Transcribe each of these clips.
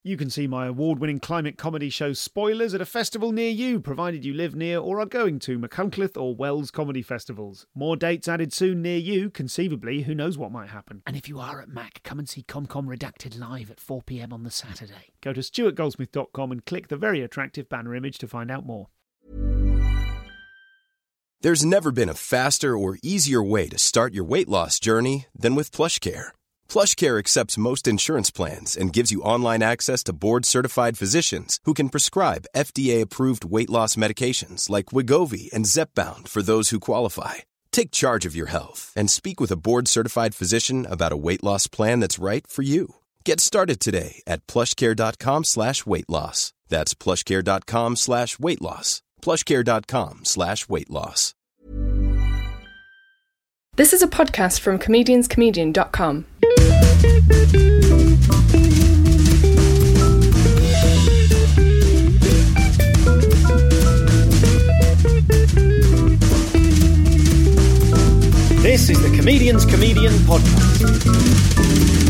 You can see my award-winning climate comedy show Spoilers at a festival near you, provided you live near or are going to Machynlleth or Wells comedy festivals. More dates added soon near you. Conceivably, who knows what might happen. And if you are at Mac, come and see ComCom Redacted live at 4 p.m. on the Saturday. Go to stuartgoldsmith.com and click the very attractive banner image to find out more. There's never been a faster or easier way to start your weight loss journey than with PlushCare. PlushCare accepts most insurance plans and gives you online access to board-certified physicians who can prescribe FDA-approved weight loss medications like Wegovy and Zepbound for those who qualify. Take charge of your health and speak with a board-certified physician about a weight loss plan that's right for you. Get started today at plushcare.com/weight loss. That's plushcare.com/weight loss. plushcare.com/weight loss. This is a podcast from comedianscomedian.com. This is the Comedian's Comedian podcast.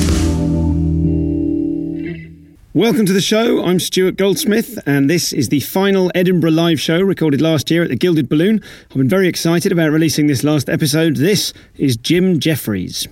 Welcome to the show. I'm Stuart Goldsmith, and this is the final Edinburgh live show recorded last year at the Gilded Balloon. I've been very excited about releasing this last episode. This is Jim Jefferies.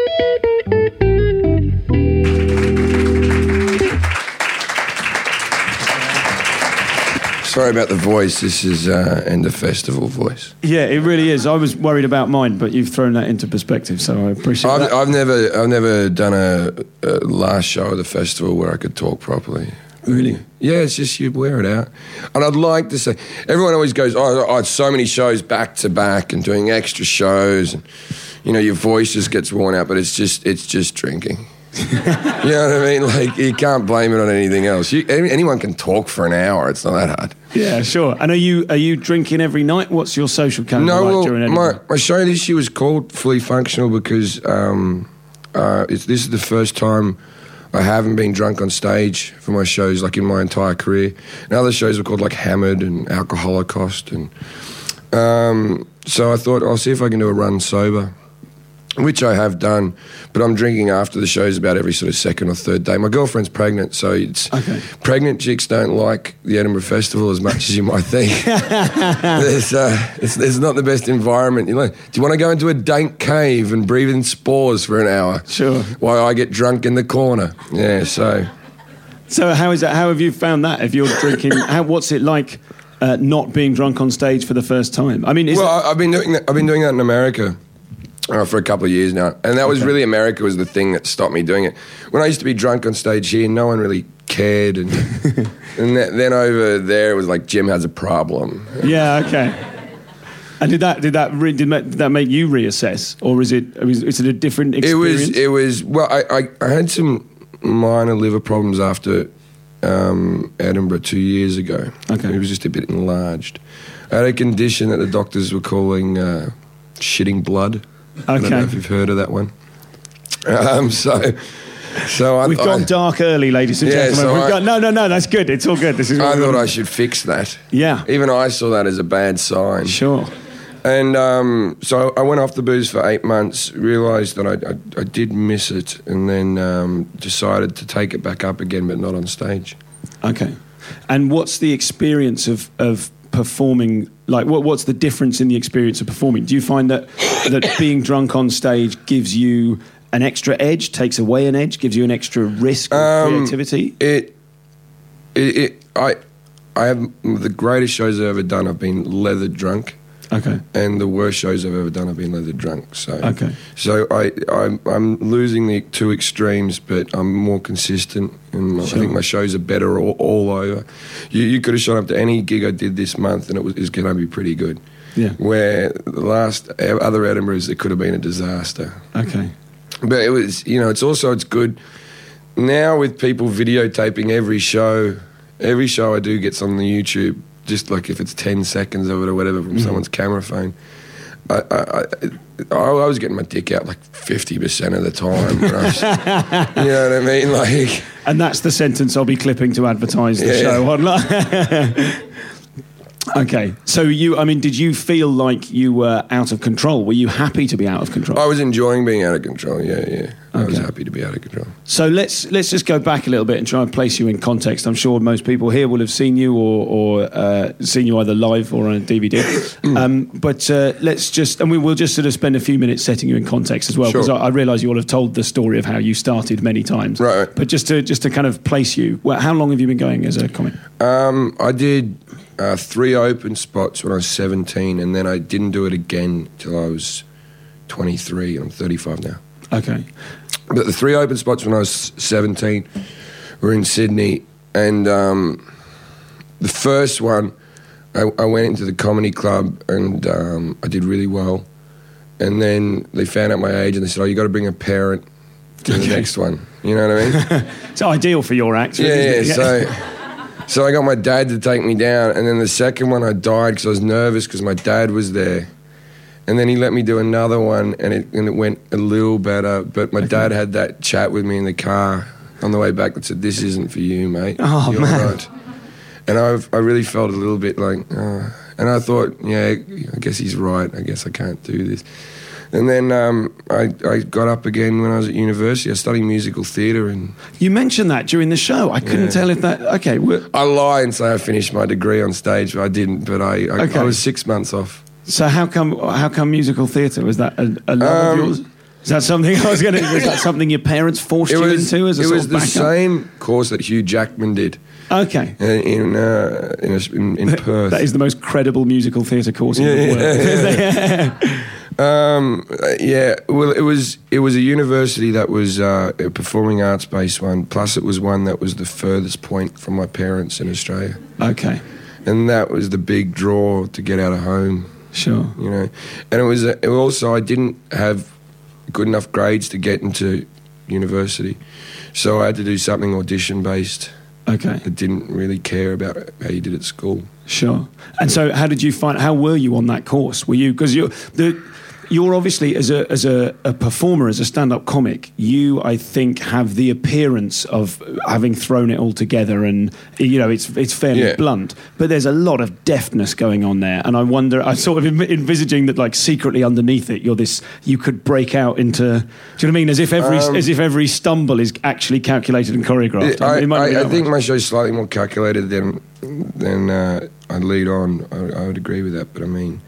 Sorry about the voice. This is end of festival voice. Yeah, it really is. I was worried about mine, but you've thrown that into perspective, so I appreciate that. I've never done a last show of the festival where I could talk properly. Really? Yeah, it's just you wear it out. And I'd like to say, everyone always goes, oh, I had so many shows back to back and doing extra shows, and you know your voice just gets worn out. But it's just drinking. You know what I mean? Like, you can't blame it on anything else. Anyone can talk for an hour. It's not that hard. Yeah, sure. And are you drinking every night? What's your social calendar like during Edinburgh? My show this year was called Fully Functional because this is the first time I haven't been drunk on stage for my shows, like in my entire career. And other shows were called like Hammered and Alcoholocaust. And so I thought, I'll see if I can do a run sober, which I have done, but I'm drinking after the shows about every sort of second or third day. My girlfriend's pregnant, so it's pregnant chicks don't like the Edinburgh Festival as much as you might think. There's not the best environment. You know, do you want to go into a dank cave and breathe in spores for an hour? Sure. While I get drunk in the corner. Yeah, so how is that? How have you found that? If you're drinking, what's it like not being drunk on stage for the first time? I mean, I've been doing that in America. For a couple of years now. And that was really, America was the thing that stopped me doing it. When I used to be drunk on stage here, no one really cared. And then over there, it was like, Jim has a problem. Yeah, okay. And did that make you reassess? Or is it a different experience? It was well, I had some minor liver problems after Edinburgh 2 years ago. Okay. It was just a bit enlarged. I had a condition that the doctors were calling shitting blood. Okay. I don't know if you've heard of that one. So we've gone dark early, ladies and gentlemen. No, that's good. It's all good. This is. I thought I should fix that. Yeah. Even I saw that as a bad sign. Sure. And so I went off the booze for 8 months, realised that I did miss it, and then decided to take it back up again, but not on stage. Okay. And what's the experience of performing? Like, what's the difference in the experience of performing? Do you find that being drunk on stage gives you an extra edge, takes away an edge, gives you an extra risk of creativity? I have the greatest shows I've ever done. I've been leathered drunk. Okay. And the worst shows I've ever done, I've been leathered drunk. So okay. So I'm losing the two extremes, but I'm more consistent, and sure. I think my shows are better all over. You could have shown up to any gig I did this month, and it was going to be pretty good. Yeah. Where the last other Edinburghs, it could have been a disaster. Okay. But it was, it's good now with people videotaping every show. Every show I do gets on the YouTube. Just like if it's 10 seconds of it or whatever from someone's camera phone. I was getting my dick out like 50% of the time. You know what I mean? Like, and that's the sentence I'll be clipping to advertise the show online. Okay. So did you feel like you were out of control? Were you happy to be out of control? I was enjoying being out of control, yeah. I was happy to be out of control. So let's just go back a little bit and try and place you in context. I'm sure most people here will have seen you or seen you either live or on a DVD. But let's just, and we'll just sort of spend a few minutes setting you in context as well, because I realise you all have told the story of how you started many times. Right. But just to kind of place you, how long have you been going as a comic? I did 3 open spots when I was 17, and then I didn't do it again till I was 23. I'm 35 now. Okay. But the 3 open spots when I was 17 were in Sydney, and the first one, I went into the comedy club and I did really well. And then they found out my age and they said, you got to bring a parent to the next one. You know what I mean? It's ideal for your act. So I got my dad to take me down, and then the second one I died because I was nervous because my dad was there. And then he let me do another one, and it went a little better. But my dad had that chat with me in the car on the way back that said, "This isn't for you, mate. Oh, You're man." right." And I really felt a little bit like, and I thought, yeah, I guess he's right. I guess I can't do this. And then I got up again when I was at university. I studied musical theatre. And you mentioned that during the show. I couldn't tell if that... Okay. I lie and say I finished my degree on stage, but I didn't. But I was 6 months off. So how come musical theatre? Was that a love of yours? Is that something was that something your parents forced you into as a sort of backup? It was the same course that Hugh Jackman did. Okay. In Perth. That is the most credible musical theatre course in the world. Well, it was a university that was a performing arts based one. Plus, it was one that was the furthest point from my parents in Australia. Okay. And that was the big draw to get out of home. Sure. You know, and it also I didn't have good enough grades to get into university, so I had to do something audition based. Okay. I didn't really care about how you did at school. Sure. And so how were you on that course? Were you, because you're obviously, as a performer, as a stand-up comic, you, I think, have the appearance of having thrown it all together, and, you know, it's fairly blunt, but there's a lot of deftness going on there, and I'm sort of envisaging that, like, secretly underneath it, you could break out into, do you know what I mean, as if every stumble is actually calculated and choreographed. I think my show's slightly more calculated than I lead on. I would agree with that, but I mean...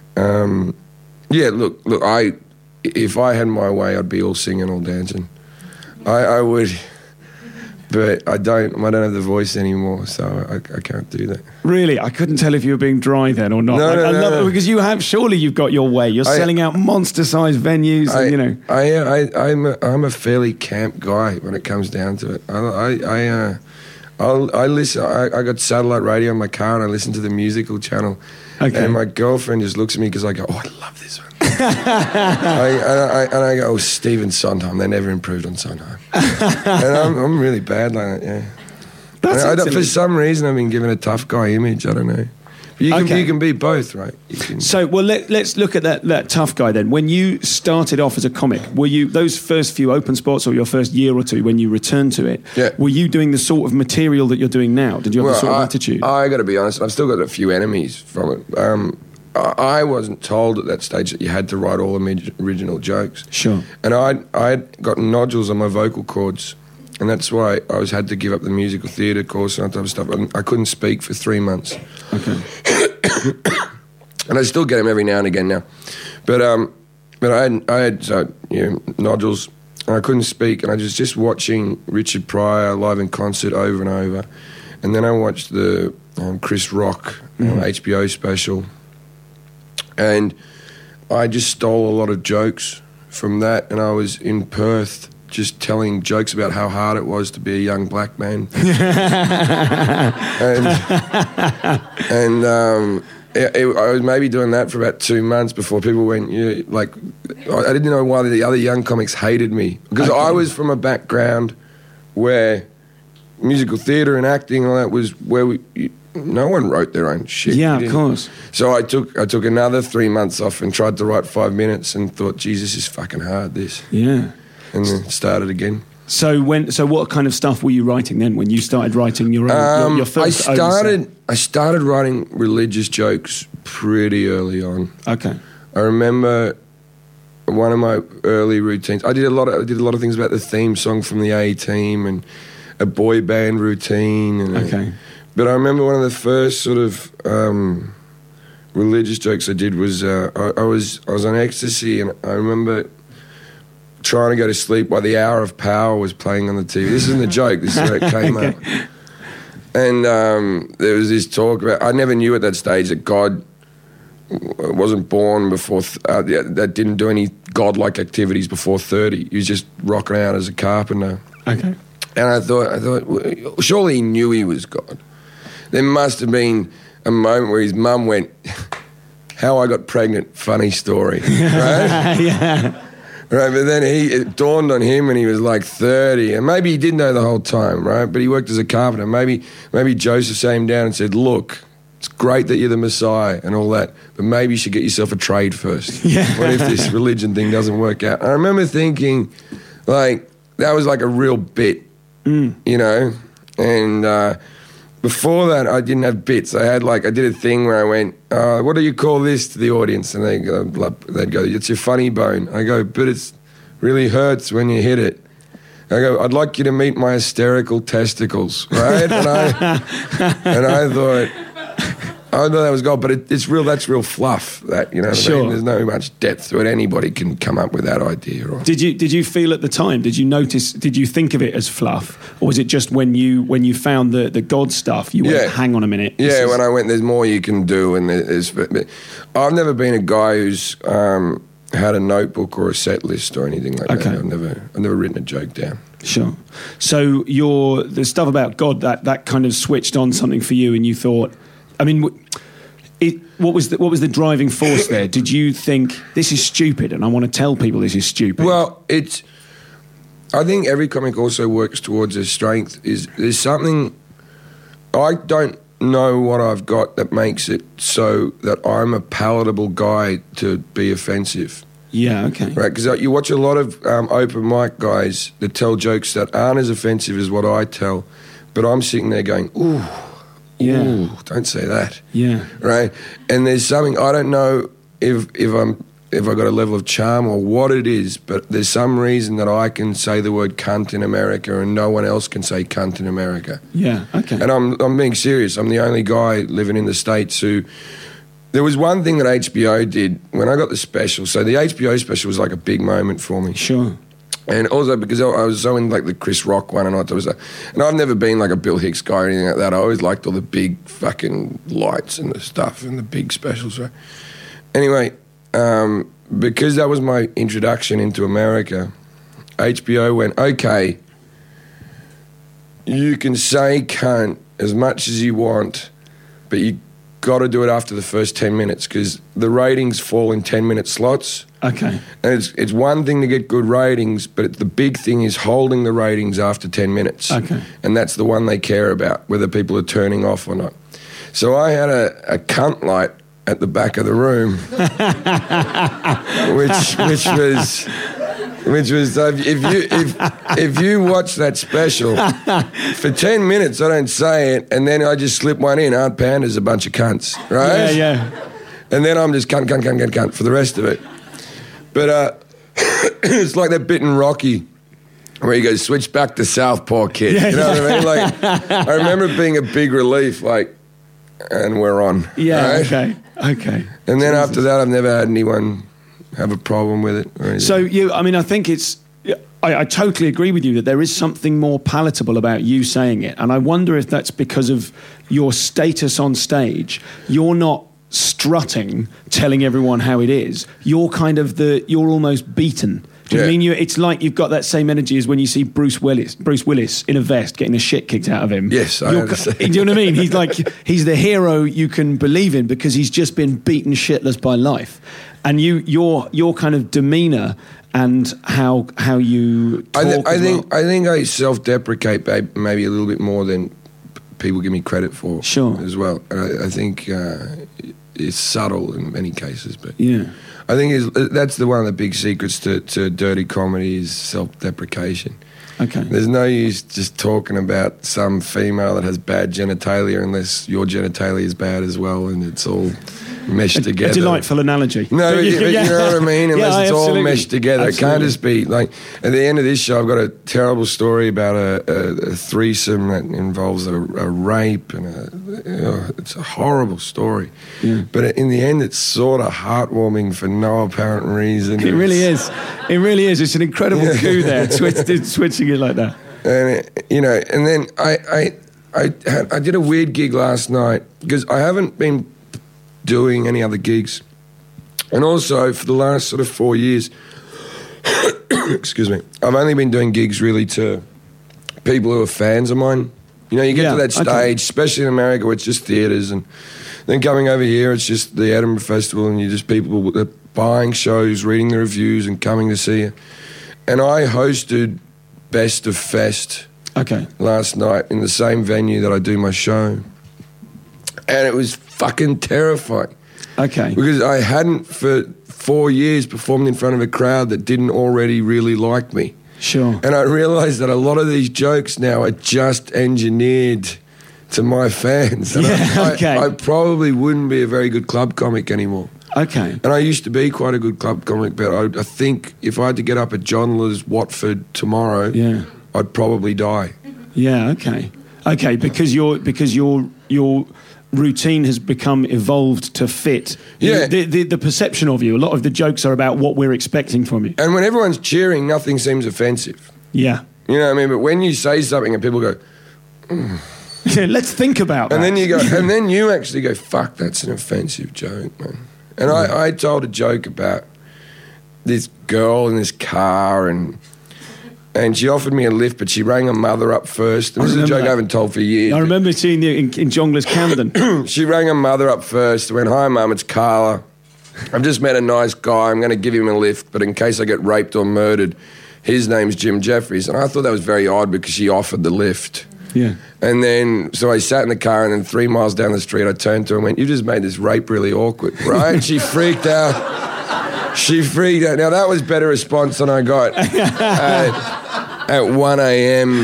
look. If I had my way, I'd be all singing, all dancing. I would, but I don't have the voice anymore, so I can't do that. Really, I couldn't tell if you were being dry then or not. No, I love it because surely you've got your way. You're selling out monster-sized venues, and, you know. I'm a fairly camp guy when it comes down to it. I listen. I got satellite radio in my car, and I listen to the musical channel. Okay. And my girlfriend just looks at me because I go, I love this one. I go, Stephen Sondheim. They never improved on Sondheim. And I'm really bad like that, yeah. For some reason, I've been given a tough guy image. I don't know. You can be both, right? So, well, let's look at that tough guy then. When you started off as a comic, were you, those first few open spots or your first year or two when you returned to it, were you doing the sort of material that you're doing now? Did you have the sort of attitude? I got to be honest, I've still got a few enemies from it. I wasn't told at that stage that you had to write all original jokes. Sure. And I'd got nodules on my vocal cords. And that's why I had to give up the musical theatre course and that type of stuff. I couldn't speak for 3 months. Okay. And I still get them every now and again now. But I had nodules, and I couldn't speak. And I was just watching Richard Pryor live in concert over and over. And then I watched the Chris Rock HBO special. And I just stole a lot of jokes from that. And I was in Perth just telling jokes about how hard it was to be a young black man. I was maybe doing that for about 2 months before people went, I didn't know why the other young comics hated me. Because I was from a background where musical theatre and acting and all that was where no one wrote their own shit. Yeah, of course. So I took another 3 months off and tried to write 5 minutes and thought, Jesus, this is fucking hard, this. Yeah. And then started again. So what kind of stuff were you writing then when you started writing your own, your first? I started writing religious jokes pretty early on. Okay. I remember one of my early routines. I did a lot of things about the theme song from the A-Team and a boy band routine. And but I remember one of the first sort of religious jokes I did was I was on ecstasy, and I remember trying to go to sleep while the Hour of Power was playing on the TV. This isn't a joke. This is where it came up. And there was this talk about, I never knew at that stage that God wasn't born before, that didn't do any godlike activities before 30. He was just rocking out as a carpenter. Okay. And I thought, well, surely he knew he was God. There must have been a moment where his mum went, "How I got pregnant, funny story." Right? Yeah. Right, but then it dawned on him when he was like 30, and maybe he did know the whole time, right? But he worked as a carpenter. Maybe Joseph sat him down and said, "Look, it's great that you're the Messiah and all that, but maybe you should get yourself a trade first. Yeah. What if this religion thing doesn't work out?" I remember thinking, like, that was like a real bit, you know? And before that, I didn't have bits. I did a thing where I went, "What do you call this?" to the audience, and they'd go, "It's your funny bone." I go, "But it really hurts when you hit it." I go, "I'd like you to meet my hysterical testicles," right? and I thought that was gold, but it's real. That's real fluff. That, you know, what I mean? There's no much depth to it. Anybody can come up with that idea. Or... Did you feel at the time? Did you notice? Did you think of it as fluff, or was it just when you found the God stuff? You went, "Hang on a minute." Yeah, when I went, "There's more you can do," and I've never been a guy who's had a notebook or a set list or anything like that. I've never written a joke down. Sure. So the stuff about God that kind of switched on something for you, and you thought, I mean, what was the driving force there? Did you think, this is stupid and I want to tell people this is stupid? Well, I think every comic also works towards their strength. There's something, I don't know what I've got that makes it so that I'm a palatable guy to be offensive. Yeah, okay. Right, because you watch a lot of open mic guys that tell jokes that aren't as offensive as what I tell, but I'm sitting there going, "Ooh, yeah. Ooh, don't say that." Yeah. Right? And there's something, I don't know if I got a level of charm or what it is, but there's some reason that I can say the word cunt in America and no one else can say cunt in America. Yeah, okay. And I'm being serious. I'm the only guy living in the States who... There was one thing that HBO did when I got the special. So the HBO special was like a big moment for me. Sure. And also because I was so in like the Chris Rock one, and I've never been like a Bill Hicks guy or anything like that. I always liked all the big fucking lights and the stuff and the big specials. Right? Anyway, because that was my introduction into America, HBO went, "Okay, you can say cunt as much as you want, but you got to do it after the first 10 minutes because the ratings fall in 10-minute slots." Okay. And it's one thing to get good ratings, but the big thing is holding the ratings after 10 minutes. Okay. And that's the one they care about, whether people are turning off or not. So I had a cunt light at the back of the room, which was if you watch that special for 10 minutes, I don't say it, and then I just slip one in. Aunt Panda's a bunch of cunts, right? Yeah. And then I'm just cunt for the rest of it. But it's like that bit in Rocky where he goes, "Switch back to Southpaw, kid." Yeah, you know what I mean? Like, I remember it being a big relief, like, and we're on. Yeah, right? Okay. And then after that, I've never had anyone have a problem with it or anything. So I think I totally agree with you that there is something more palatable about you saying it. And I wonder if that's because of your status on stage. You're not strutting, telling everyone how it is. You're you're almost beaten. Do you know what I mean? It's like you've got that same energy as when you see Bruce Willis in a vest getting the shit kicked out of him. Yes, I understand. Do you know what I mean? He's the hero you can believe in because he's just been beaten shitless by life. And your kind of demeanour and how you talk I think I self-deprecate maybe a little bit more than people give me credit for. Sure. As well. And I think it's subtle in many cases, but yeah. I think that's one of the big secrets to dirty comedy is self-deprecation. Okay. There's no use just talking about some female that has bad genitalia unless your genitalia is bad as well, and it's all meshed together. A delightful ananalogy. No, but you know what I mean? Unless it's all meshed together. Absolutely. It can't just be like, at the end of this show, I've got a terrible story about a threesome that involves a rape, and it's a horrible story. Yeah. But in the end, it's sort of heartwarming for no apparent reason. It really is. It really is. It's an incredible coup there, switching it like that. And and then I did a weird gig last night because I haven't been doing any other gigs, and also for the last sort of 4 years, excuse me, I've only been doing gigs really to people who are fans of mine. You get to that stage, especially in America, where it's just theatres, and then coming over here, it's just the Edinburgh Festival, and you're just people that are buying shows, reading the reviews, and coming to see you. And I hosted Best of Fest last night in the same venue that I do my show. And it was fucking terrifying. Okay. Because I hadn't for 4 years performed in front of a crowd that didn't already really like me. Sure. And I realised that a lot of these jokes now are just engineered to my fans. And I probably wouldn't be a very good club comic anymore. Okay. And I used to be quite a good club comic, but I think if I had to get up at John Laws, Watford tomorrow, I'd probably die. Yeah, okay. Okay, because your routine has become evolved to fit the perception of you. A lot of the jokes are about what we're expecting from you. And when everyone's cheering, nothing seems offensive. Yeah. You know what I mean? But when you say something and people go, let's think about that. And then you go, and then you actually go, fuck, that's an offensive joke, man. And I told a joke about this girl in this car, and she offered me a lift, but she rang her mother up first. And this is a joke I haven't told for years. I remember seeing you in Jongleurs Camden. She rang her mother up first, went, hi, Mum, it's Carla. I've just met a nice guy. I'm going to give him a lift, but in case I get raped or murdered, his name's Jim Jeffries. And I thought that was very odd because she offered the lift. Yeah. And then, so I sat in the car, and then 3 miles down the street, I turned to her and went, you just made this rape really awkward, right? And she freaked out. Now, that was better response than I got at 1 a.m.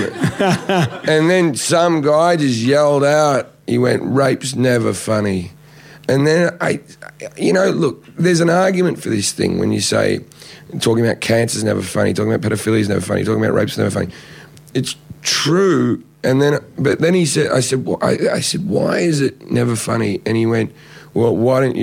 And then some guy just yelled out, he went, rape's never funny. And then look, there's an argument for this thing when you say, talking about cancer's never funny, talking about pedophilia is never funny, talking about rape's never funny. It's true. But then I said, why is it never funny? And he went, well,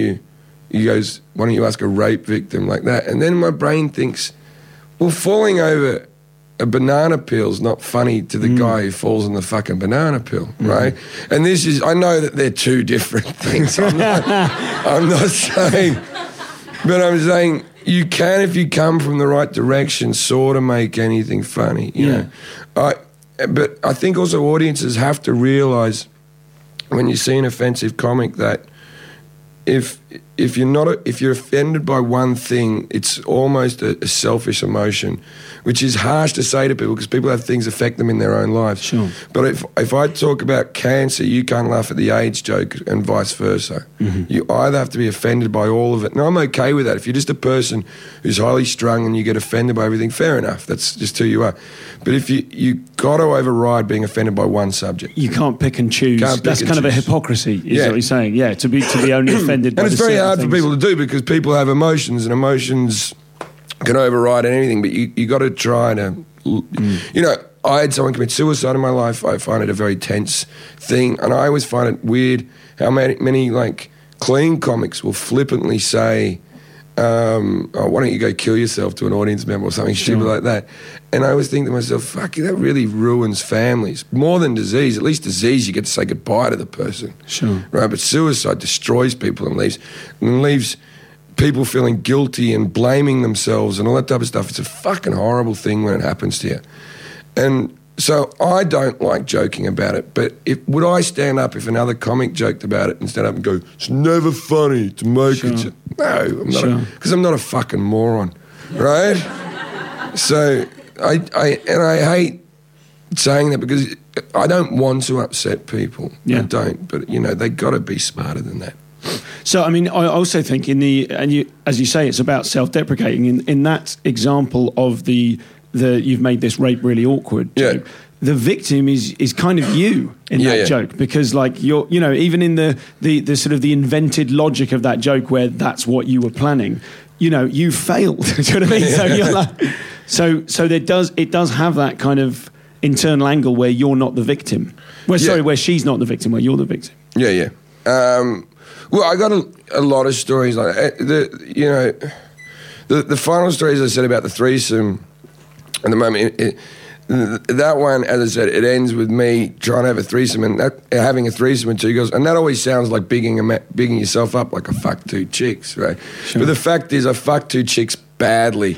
he goes, why don't you ask a rape victim like that? And then my brain thinks, well, falling over a banana peel's not funny to the guy who falls on the fucking banana peel, right? And I know that they're two different things. I'm not saying, but I'm saying you can, if you come from the right direction, sort of make anything funny, you know? But I think also audiences have to realise when you see an offensive comic that if you're offended by one thing, it's almost a selfish emotion, which is harsh to say to people because people have things affect them in their own lives. Sure. But if I talk about cancer, you can't laugh at the AIDS joke and vice versa. Mm-hmm. You either have to be offended by all of it. And I'm okay with that. If you're just a person who's highly strung and you get offended by everything, fair enough. That's just who you are. But if you got to override being offended by one subject. You can't pick and choose. That's kind of a hypocrisy, is what you're saying. Yeah, to be only offended by and it's very hard for people to do because people have emotions and emotions can override anything, but you got to try to, you know, I had someone commit suicide in my life. I find it a very tense thing, and I always find it weird how many like clean comics will flippantly say, why don't you go kill yourself to an audience member or something stupid like that. And I always think to myself, fuck, that really ruins families. More than disease. At least disease, you get to say goodbye to the person. Sure. Right, but suicide destroys people and leaves people feeling guilty and blaming themselves and all that type of stuff. It's a fucking horrible thing when it happens to you. And so I don't like joking about it, but would I stand up if another comic joked about it and stand up and go, it's never funny to make it? No, I'm not, because I'm not a fucking moron, right? So I hate saying that because I don't want to upset people. Yeah. I don't, but you know, they got to be smarter than that. So, I mean, I also think as you say, it's about self-deprecating. In that example of the you've made this rape really awkward joke. Yeah. The victim is kind of you in that joke, because like you're, you know, even in the sort of the invented logic of that joke where that's what you were planning, you know, you failed. Do you know what I mean? So you're like, so it does have that kind of internal angle where you're not the victim. Where she's not the victim, where you're the victim. Yeah. Well, I got a lot of stories like that. The final story, as I said, about the threesome, at the moment, that one, as I said, it ends with me trying to have a threesome and having a threesome with two girls, and that always sounds like bigging yourself up, like I fucked two chicks, right? Sure. But the fact is, I fucked two chicks badly,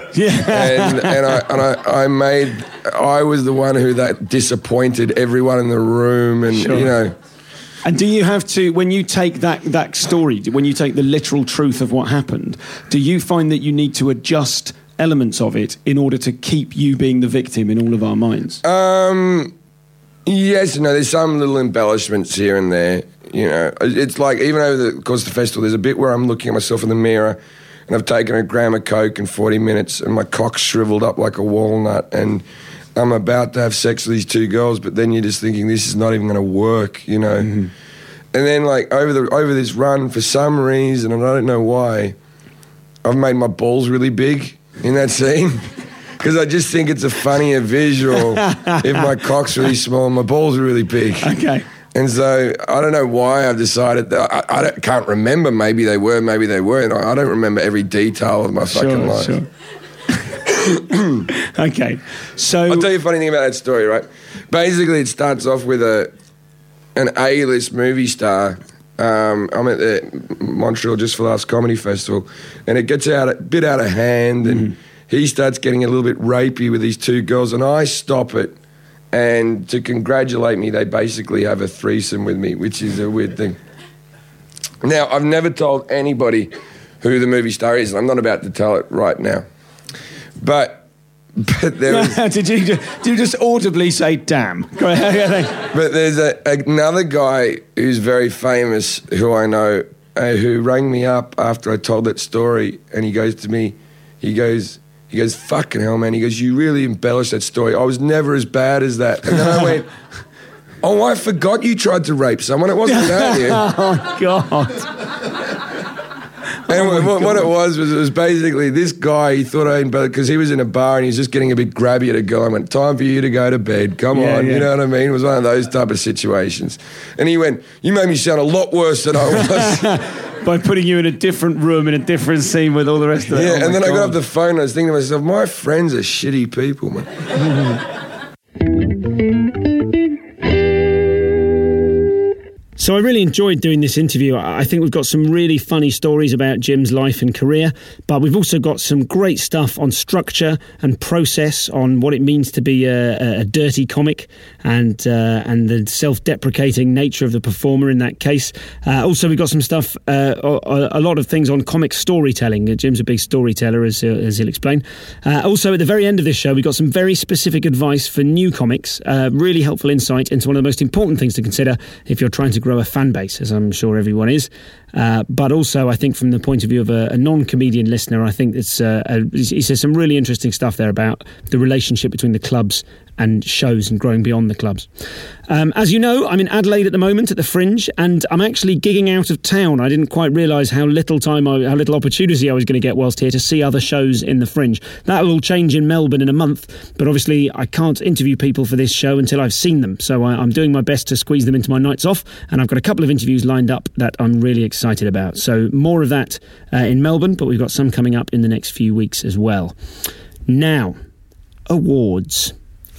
I was the one who that disappointed everyone in the room, and sure. you know. And do you have to, when you take that story, when you take the literal truth of what happened, do you find that you need to adjust elements of it in order to keep you being the victim in all of our minds? Yes and no. There's some little embellishments here and there. You know, it's like even over the course of the festival, there's a bit where I'm looking at myself in the mirror and I've taken a gram of coke in 40 minutes and my cock's shriveled up like a walnut and I'm about to have sex with these two girls, but then you're just thinking this is not even going to work, you know. Mm-hmm. And then like over this run, for some reason, and I don't know why, I've made my balls really big in that scene, because I just think it's a funnier visual if my cock's really small and my balls are really big. Okay. And so I don't know why I've decided that I can't remember. Maybe they were, maybe they weren't. I don't remember every detail of my fucking life. Sure. Okay. So I'll tell you a funny thing about that story, right? Basically, it starts off with an A-list movie star. I'm at the Montreal Just for Laughs Comedy Festival, and it gets a bit out of hand, and he starts getting a little bit rapey with these two girls, and I stop it, and to congratulate me, they basically have a threesome with me, which is a weird thing. Now, I've never told anybody who the movie star is, and I'm not about to tell it right now, but there was... Did you just audibly say, damn? Go ahead. But there's another guy who's very famous who I know who rang me up after I told that story, and he goes to me, he goes, fucking hell, man. He goes, you really embellished that story. I was never as bad as that. And then I went, oh, I forgot you tried to rape someone. It wasn't about you. Oh, God. And what it was basically this guy, he thought I embellished because he was in a bar and he was just getting a bit grabby at a girl. I went, time for you to go to bed. Come on, you know what I mean? It was one of those type of situations. And he went, you made me sound a lot worse than I was. By putting you in a different room, in a different scene with all the rest of it. Yeah, and then I got off the phone and I was thinking to myself, my friends are shitty people, man. So I really enjoyed doing this interview. I think we've got some really funny stories about Jim's life and career, but we've also got some great stuff on structure and process, on what it means to be a dirty comic, and the self-deprecating nature of the performer in that case. Also, we've got some stuff, a lot of things on comic storytelling. Jim's a big storyteller, as he'll explain. Also, at the very end of this show, we've got some very specific advice for new comics, really helpful insight into one of the most important things to consider if you're trying to grow a fan base, as I'm sure everyone is. But also, I think from the point of view of a non-comedian listener, I think he says some really interesting stuff there about the relationship between the clubs and shows and growing beyond the clubs. As you know, I'm in Adelaide at the moment at the Fringe, and I'm actually gigging out of town. I didn't quite realise how little opportunity I was going to get whilst here to see other shows in the Fringe. That will all change in Melbourne in a month, but obviously I can't interview people for this show until I've seen them, so I'm doing my best to squeeze them into my nights off, and I've got a couple of interviews lined up that I'm really excited about. So more of that in Melbourne, but we've got some coming up in the next few weeks as well. Now, awards.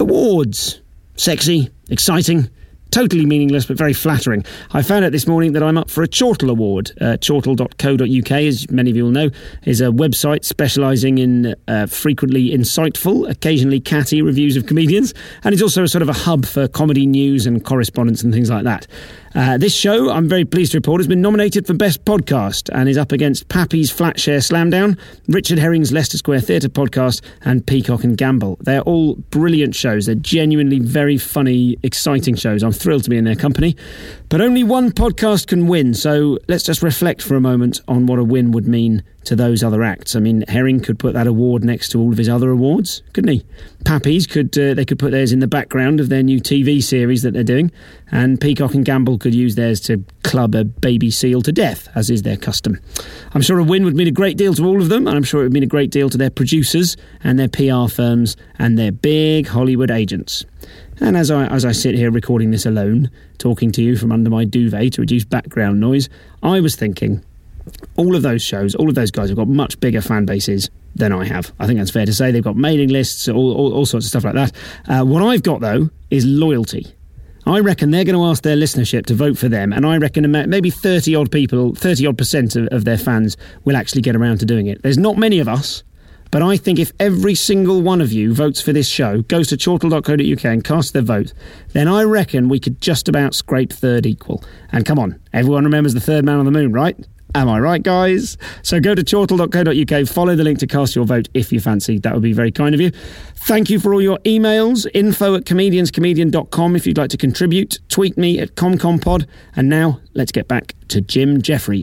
Sexy, exciting, totally meaningless but very flattering. I found out this morning that I'm up for a Chortle Award. Chortle.co.uk, as many of you will know, is a website specialising in frequently insightful, occasionally catty reviews of comedians, and it's also a sort of a hub for comedy news and correspondence and things like that. This show, I'm very pleased to report, has been nominated for Best Podcast and is up against Pappy's Flatshare Slamdown, Richard Herring's Leicester Square Theatre Podcast, and Peacock and Gamble. They're all brilliant shows. They're genuinely very funny, exciting shows. I'm thrilled to be in their company. But only one podcast can win, so let's just reflect for a moment on what a win would mean to those other acts. I mean, Herring could put that award next to all of his other awards, couldn't he? Pappies they could put theirs in the background of their new TV series that they're doing, and Peacock and Gamble could use theirs to club a baby seal to death, as is their custom. I'm sure a win would mean a great deal to all of them, and I'm sure it would mean a great deal to their producers and their PR firms and their big Hollywood agents. And as I sit here recording this alone, talking to you from under my duvet to reduce background noise, I was thinking, all of those shows, all of those guys have got much bigger fan bases than I have. I think that's fair to say. They've got mailing lists, all sorts of stuff like that. What I've got, though, is loyalty. I reckon they're going to ask their listenership to vote for them, and I reckon maybe 30-odd% of their fans will actually get around to doing it. There's not many of us, but I think if every single one of you votes for this show, goes to chortle.co.uk and casts their vote, then I reckon we could just about scrape third equal. And come on, everyone remembers the third man on the moon, right? Am I right, guys? So go to chortle.co.uk, follow the link to cast your vote if you fancy. That would be very kind of you. Thank you for all your emails. info@comedianscomedian.com if you'd like to contribute. Tweet me at ComComPod. And now, let's get back to Jim Jeffrey.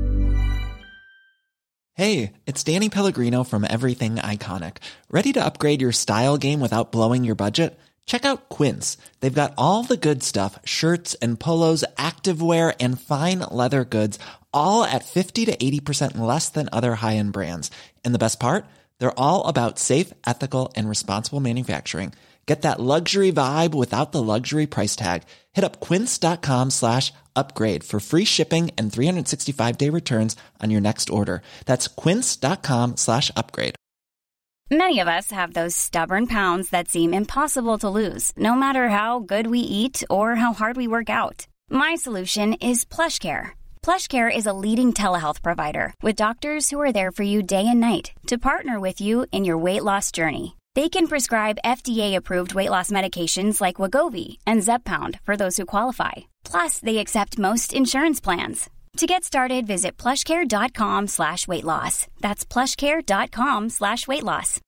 Hey, it's Danny Pellegrino from Everything Iconic. Ready to upgrade your style game without blowing your budget? Check out Quince. They've got all the good stuff, shirts and polos, activewear, and fine leather goods, all at 50 to 80% less than other high-end brands. And the best part? They're all about safe, ethical, and responsible manufacturing. Get that luxury vibe without the luxury price tag. Hit up quince.com/upgrade for free shipping and 365-day returns on your next order. That's quince.com/upgrade. Many of us have those stubborn pounds that seem impossible to lose, no matter how good we eat or how hard we work out. My solution is PlushCare. PlushCare is a leading telehealth provider with doctors who are there for you day and night to partner with you in your weight loss journey. They can prescribe FDA-approved weight loss medications like Wegovy and Zepbound for those who qualify. Plus, they accept most insurance plans. To get started, visit plushcare.com/weightloss. That's plushcare.com/weightloss.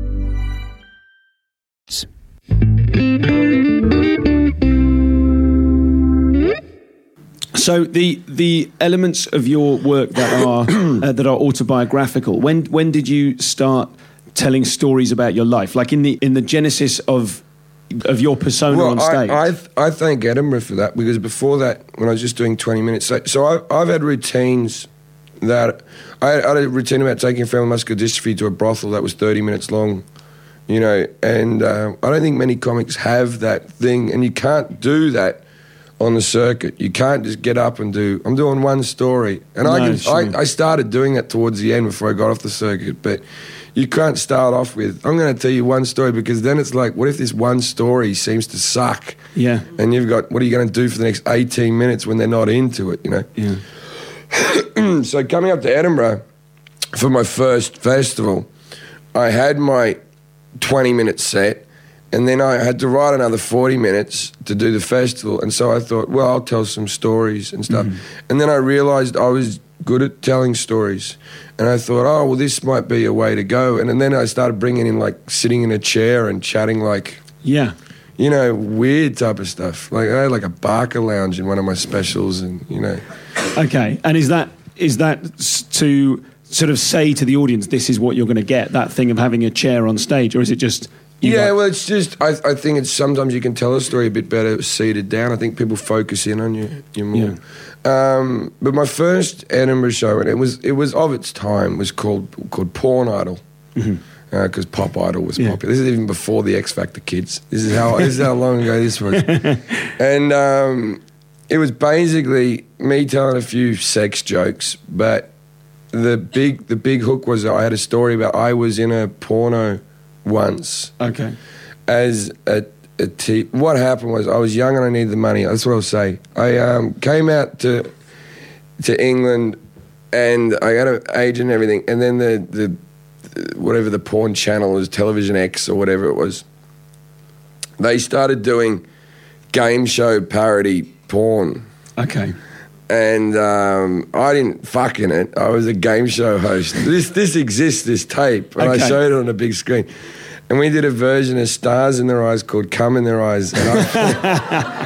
So the elements of your work that are that are autobiographical. When did you start telling stories about your life? Like in the genesis of your persona on stage? I thank Edinburgh for that, because before that, when I was just doing 20 minutes, so I've had routines that I had a routine about taking family muscular dystrophy to a brothel that was 30 minutes long, you know, and I don't think many comics have that thing, and you can't do that on the circuit. You can't just get up and I'm doing one story, and I started doing that towards the end before I got off the circuit, but you can't start off with, I'm going to tell you one story, because then it's like, what if this one story seems to suck? Yeah. And you've got, what are you going to do for the next 18 minutes when they're not into it, you know? Yeah. So coming up to Edinburgh for my first festival, I had my 20-minute set, and then I had to write another 40 minutes to do the festival. And so I thought, well, I'll tell some stories and stuff. And then I realised I was good at telling stories. And I thought, oh, well, this might be a way to go. And then I started bringing in, like, sitting in a chair and chatting, like, yeah, you know, weird type of stuff. Like, I had, like, a Barker lounge in one of my specials, and, you know. Okay. And is that to sort of say to the audience, this is what you're going to get, that thing of having a chair on stage? Or is it just... well, it's just, I think it's sometimes you can tell a story a bit better seated down. I think people focus in on you more. Yeah. But my first Edinburgh show, and it was of its time, was called Porn Idol, because Pop Idol was popular. This is even before the X Factor kids. This is how long ago this was. And it was basically me telling a few sex jokes, but the big hook was I had a story about I was in a porno once. Okay. As what happened was I was young and I needed the money. That's what I'll say. I came out to England, and I got an agent and everything, and then the whatever the porn channel was, Television X or whatever it was, they started doing game show parody porn. Okay. And I didn't fuck in it. I was a game show host. This exists, this tape, and I showed it on a big screen. And we did a version of Stars in Their Eyes called Cum in Their Eyes. And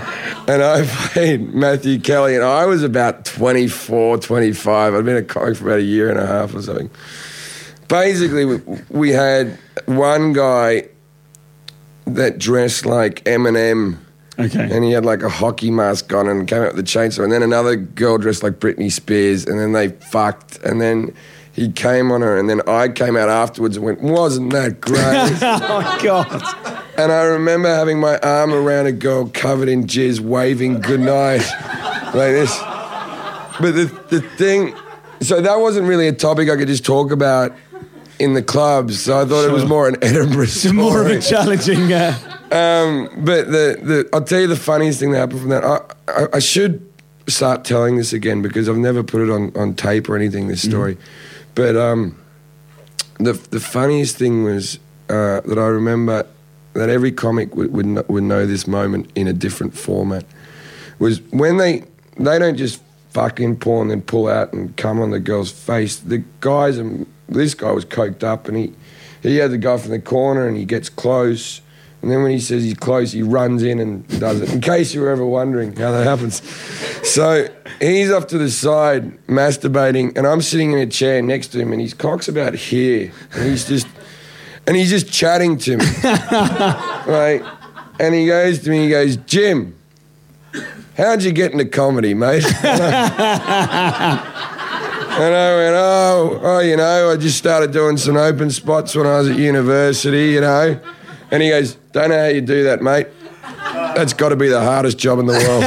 And I played Matthew Kelly, and I was about 24, 25. I'd been a comic for about a year and a half or something. Basically, we had one guy that dressed like Eminem. Okay. And he had like a hockey mask on and came out with the chainsaw. And then another girl dressed like Britney Spears, and then they fucked. And then he came on her, and then I came out afterwards and went, wasn't that great? Oh, God. And I remember having my arm around a girl covered in jizz, waving goodnight like this. But the thing, so that wasn't really a topic I could just talk about in the clubs. So I thought it was more an Edinburgh story. More of a challenging... But I'll tell you the funniest thing that happened from that. I should start telling this again because I've never put it on tape or anything, this story. But the funniest thing was that I remember that every comic would know this moment in a different format, was when they don't just fucking pull and then pull out and come on the girl's face. The guys, and this guy was coked up, and he had the guy from the corner, and he gets close. And then when he says he's close, he runs in and does it, in case you were ever wondering how that happens. So he's off to the side, masturbating, and I'm sitting in a chair next to him, and his cock's about here. And he's just chatting to me. Right? And he goes to me, he goes, Jim, how'd you get into comedy, mate? And I went, oh, you know, I just started doing some open spots when I was at university, you know. And he goes, don't know how you do that, mate. That's got to be the hardest job in the world.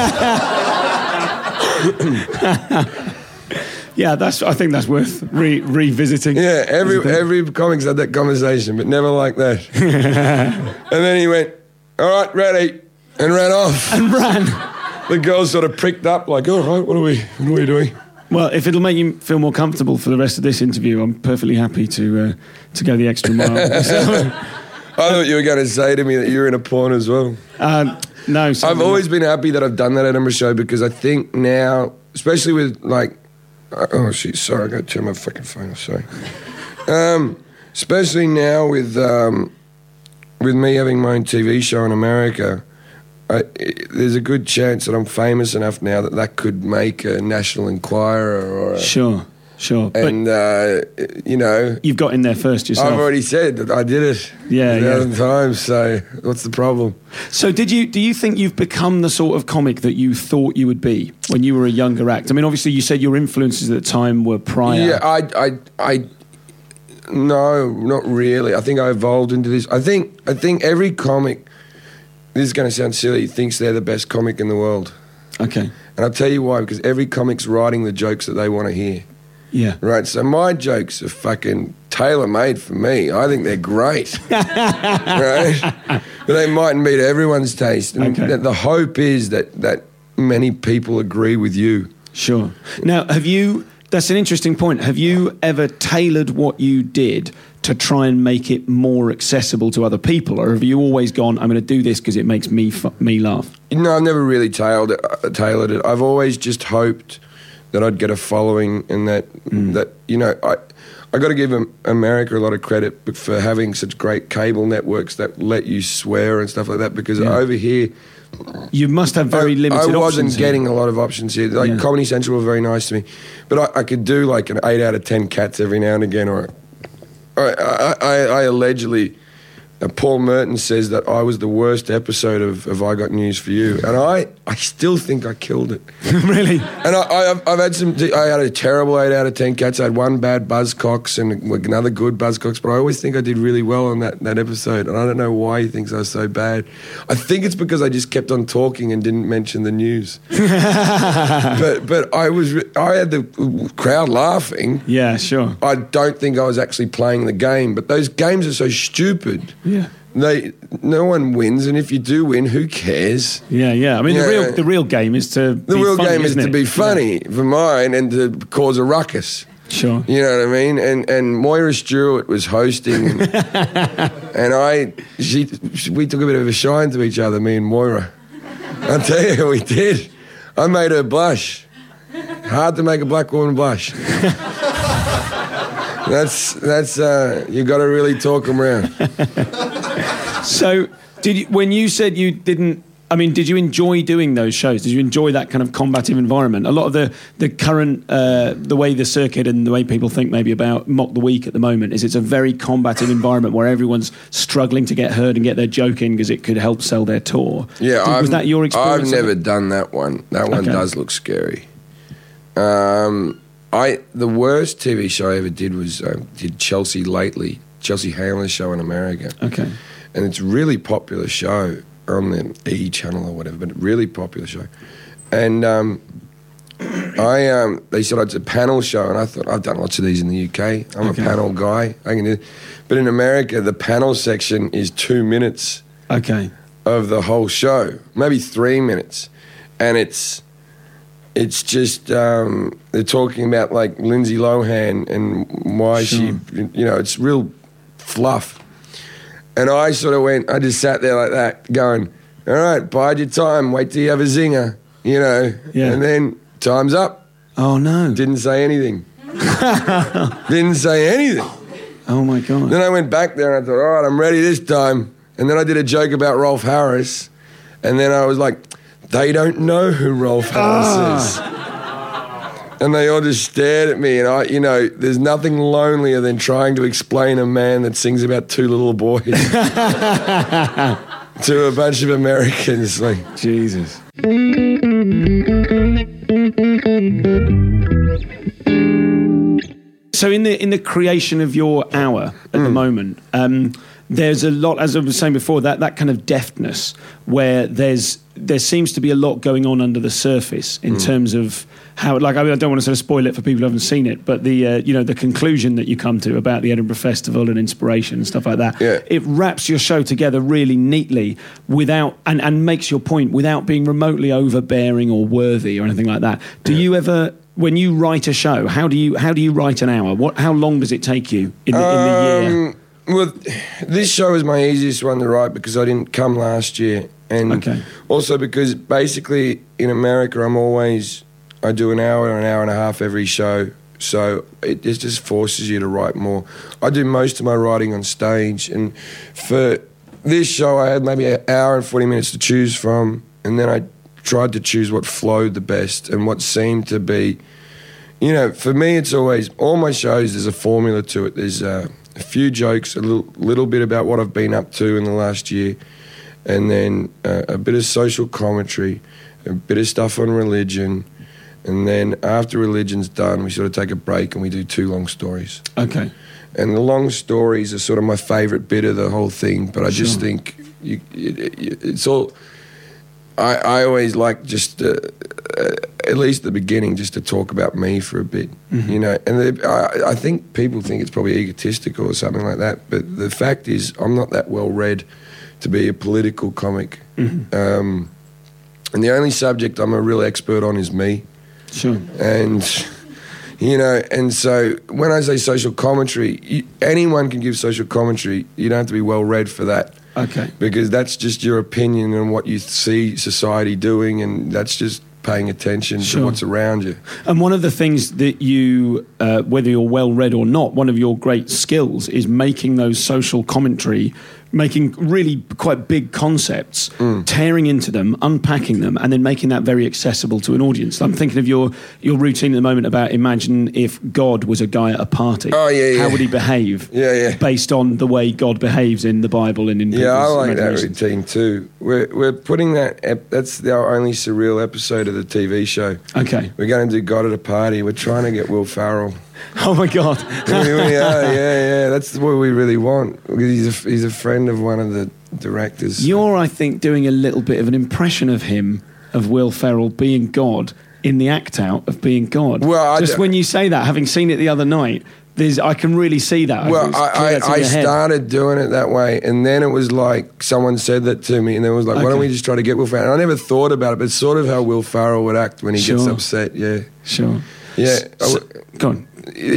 Yeah, I think that's worth revisiting. Yeah, every comic's had that conversation, but never like that. And then he went, all right, ready, and ran off. And ran. The girl sort of pricked up like, all right, what are we doing? Well, if it'll make you feel more comfortable for the rest of this interview, I'm perfectly happy to go the extra mile. I thought you were going to say to me that you're in a porn as well. No. I've always been happy that I've done that Edinburgh show because I think now, especially with like, oh shit, sorry, I got to turn my fucking phone off, sorry. Especially now with me having my own TV show in America, there's a good chance that I'm famous enough now that could make a National Enquirer or a... Sure. And, you know... You've got in there first yourself. I've already said that I did it 1,000 times, so what's the problem? So do you think you've become the sort of comic that you thought you would be when you were a younger act? I mean, obviously you said your influences at the time were prior. Yeah, no, not really. I think I evolved into this. I think every comic, this is going to sound silly, thinks they're the best comic in the world. Okay. And I'll tell you why, because every comic's writing the jokes that they want to hear. Yeah. Right, so my jokes are fucking tailor-made for me. I think they're great. Right? But they mightn't be to everyone's taste. And the hope is that many people agree with you. Sure. Now, that's an interesting point. Have you ever tailored what you did to try and make it more accessible to other people? Or have you always gone, I'm going to do this because it makes me laugh? No, I've never really tailored it. I've always just hoped that I'd get a following, and that you know, I got to give America a lot of credit for having such great cable networks that let you swear and stuff like that, because over here... You must have very limited options. I wasn't getting a lot of options here. Like Comedy Central were very nice to me, but I could do like an 8 out of 10 cats every now and again, or I allegedly... Paul Merton says that I was the worst episode of I Got News for You, and I still think I killed it. Really? And I've had I had a terrible 8 out of 10 cats. I had one bad Buzzcocks and another good Buzzcocks, but I always think I did really well on that episode, and I don't know why he thinks I was so bad. I think it's because I just kept on talking and didn't mention the news. but I had the crowd laughing. Yeah, sure. I don't think I was actually playing the game, but those games are so stupid. Yeah. No one wins, and if you do win, who cares? Yeah. I mean, the real game is to be funny. The real game is to be funny for mine and to cause a ruckus. Sure. You know what I mean? And Moira Stewart was hosting, and we took a bit of a shine to each other, me and Moira. I'll tell you, we did. I made her blush. Hard to make a black woman blush. That's you got to really talk them around. So, when you said you didn't I mean, did you enjoy doing those shows? Did you enjoy that kind of combative environment? A lot of the current, the way the circuit and the way people think maybe about Mock the Week at the moment is it's a very combative environment where everyone's struggling to get heard and get their joke in because it could help sell their tour. Yeah, was that your experience? I've never done that one. That one does look scary. The worst TV show I ever did was did Chelsea Lately, Chelsea Handler's show in America. Okay. And it's a really popular show on the E channel or whatever, but a really popular show. And they said it's a panel show, and I thought, I've done lots of these in the UK. I'm a panel guy. I can do it. But in America, the panel section is 2 minutes of the whole show, maybe 3 minutes. And it's just, they're talking about like Lindsay Lohan and why she, it's real fluff. And I sort of I just sat there like that going, all right, bide your time, wait till you have a zinger, and then time's up. Oh, no. Didn't say anything. Didn't say anything. Oh, my God. Then I went back there and I thought, all right, I'm ready this time. And then I did a joke about Rolf Harris. And then I was like, they don't know who Rolf Harris is. And they all just stared at me. And there's nothing lonelier than trying to explain a man that sings about two little boys to a bunch of Americans. Like, Jesus. So in the creation of your hour at the moment, there's a lot, as I was saying before, that kind of deftness where there seems to be a lot going on under the surface in terms of how, I don't want to sort of spoil it for people who haven't seen it, but the conclusion that you come to about the Edinburgh Festival and inspiration and stuff like that, it wraps your show together really neatly without, and makes your point without being remotely overbearing or worthy or anything like that. Do you ever, when you write a show, how do you write an hour? How long does it take you in the year? Well, this show is my easiest one to write because I didn't come last year. And also because basically in America I do an hour and a half every show. So it just forces you to write more. I do most of my writing on stage. And for this show I had maybe an hour and 40 minutes to choose from. And then I tried to choose what flowed the best and what seemed to be, for me it's always, all my shows there's a formula to it. There's a few jokes, a little bit about what I've been up to in the last year, and then a bit of social commentary, a bit of stuff on religion, and then after religion's done, we sort of take a break and we do 2 long stories. Okay. And the long stories are sort of my favourite bit of the whole thing, but I just think it's all... I always like just, at least at the beginning, just to talk about me for a bit, and I think people think it's probably egotistical or something like that, but the fact is I'm not that well read to be a political comic. And the only subject I'm a real expert on is me. Sure. And, and so when I say social commentary, anyone can give social commentary. You don't have to be well read for that. Okay. Because that's just your opinion on what you see society doing, and that's just paying attention to what's around you. And one of the things that you, whether you're well read or not, one of your great skills is making those social commentary, making really quite big concepts, tearing into them, unpacking them, and then making that very accessible to an audience. I'm thinking of your routine at the moment about imagine if God was a guy at a party. Oh, yeah. How would he behave? Based on the way God behaves in the Bible and in people's I like that routine too. We're putting that's our only surreal episode of the TV show. Okay. We're going to do God at a party. We're trying to get Will Ferrell. Oh my God! We are, yeah. That's what we really want. He's a friend of one of the directors. You're, I think, doing a little bit of an impression of him, of Will Ferrell being God in the act out of being God. Well, when you say that, having seen it the other night, I can really see that. Well, I started doing it that way, and then it was like someone said that to me, and then it was like, why don't we just try to get Will Ferrell? And I never thought about it, but it's sort of how Will Ferrell would act when he gets upset. Yeah, sure. Yeah, go on.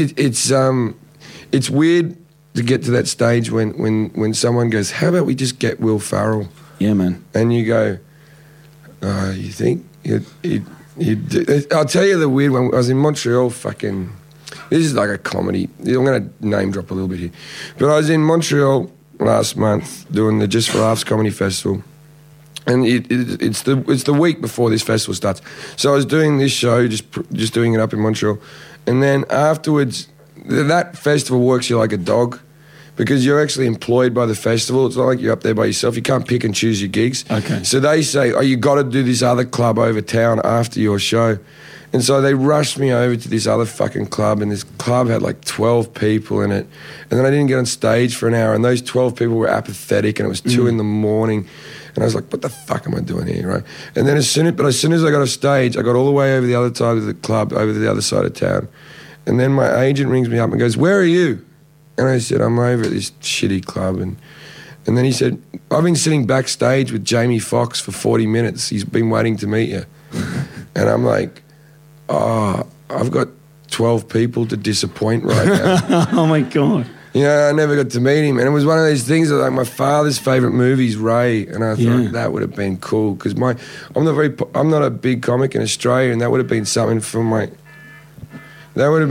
It's weird to get to that stage when someone goes, how about we just get Will Ferrell? Yeah, man. And you go, you think? I'll tell you the weird one. I was in Montreal this is like a comedy. I'm going to name drop a little bit here. But I was in Montreal last month doing the Just for Laughs Comedy Festival. And it's the week before this festival starts. So I was doing this show, just doing it up in Montreal. And then afterwards, that festival works you like a dog because you're actually employed by the festival. It's not like you're up there by yourself. You can't pick and choose your gigs. Okay. So they say, you got to do this other club over town after your show. And so they rushed me over to this other fucking club, and this club had like 12 people in it. And then I didn't get on stage for an hour, and those 12 people were apathetic, and it was 2 in the morning. And I was like, what the fuck am I doing here, right? And then as soon as I got off stage, I got all the way over the other side of the club, over to the other side of town. And then my agent rings me up and goes, where are you? And I said, I'm over at this shitty club. And then he said, I've been sitting backstage with Jamie Foxx for 40 minutes. He's been waiting to meet you. And I'm like, I've got 12 people to disappoint right now. Oh, my God. I never got to meet him. And it was one of those things that, like, my father's favourite movie's Ray. And I thought that would have been cool because I'm not a big comic in Australia, and that would have been something for my... That would have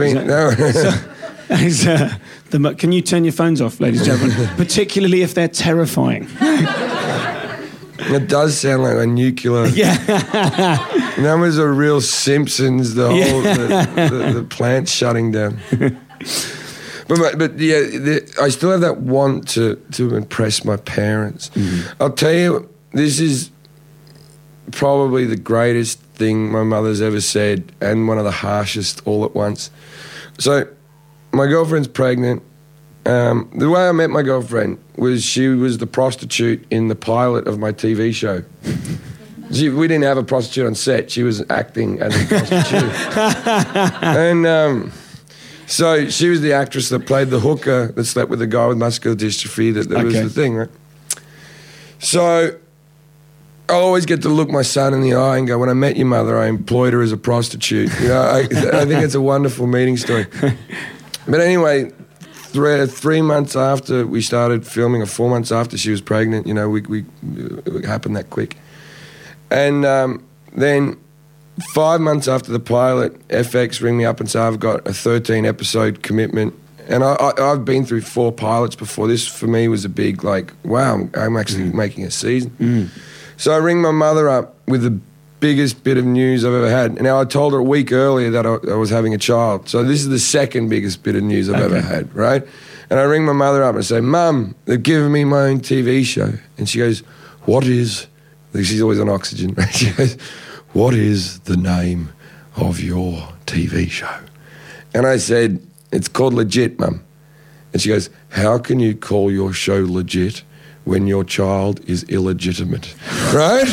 been... Can you turn your phones off, ladies and gentlemen? Particularly if they're terrifying. It does sound like a nuclear... Yeah. That was a real Simpsons, the plant shutting down. But I still have that want to impress my parents. Mm-hmm. I'll tell you, this is probably the greatest thing my mother's ever said, and one of the harshest all at once. So, my girlfriend's pregnant. The way I met my girlfriend was she was the prostitute in the pilot of my TV show. We didn't have a prostitute on set. She was acting as a prostitute. And... So she was the actress that played the hooker that slept with the guy with muscular dystrophy. That was the thing, right? So I always get to look my son in the eye and go, when I met your mother, I employed her as a prostitute. I think it's a wonderful meeting story. But anyway, 3 months after we started filming, or 4 months after she was pregnant, it happened that quick. And then... 5 months after the pilot, FX ring me up and say, I've got a 13-episode commitment. And I've been through 4 pilots before. This, for me, was a big, like, wow, I'm actually making a season. Mm. So I ring my mother up with the biggest bit of news I've ever had. Now, I told her a week earlier that I was having a child. So this is the second biggest bit of news I've ever had, right? And I ring my mother up and say, Mum, they've given me my own TV show. And she goes, what is... She's always on oxygen. She goes... What is the name of your TV show? And I said, it's called Legit, Mum. And she goes, how can you call your show legit when your child is illegitimate? Right?